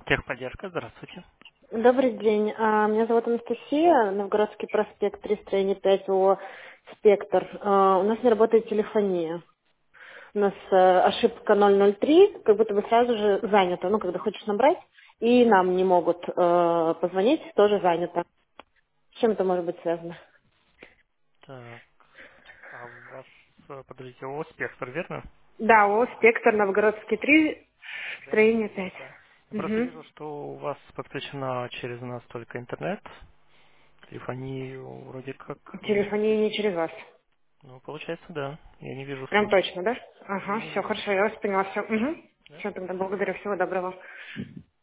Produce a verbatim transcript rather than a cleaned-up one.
Техподдержка, здравствуйте. Добрый день. А, Меня зовут Анастасия, Новгородский проспект, три строение пять, ООО «Спектр». А, У нас не работает телефония. У нас э, ошибка ноль ноль три, как будто бы сразу же занято. Ну, когда хочешь набрать, и нам не могут э, позвонить, тоже занято. С чем это может быть связано? Так, а у вас, э, подождите, ООО «Спектр», верно? Да, ООО «Спектр», Новгородский три, Да, строение есть, пять. да. Я просто Угу. вижу, что у вас подключена через нас только интернет, телефонию вроде как нет. Телефония не через вас. Ну, получается, да. Я не вижу Прям случая. точно, да? Я Ага, не все, вижу. хорошо, я вас поняла, все. Угу. Да? Все, тогда благодарю, всего доброго.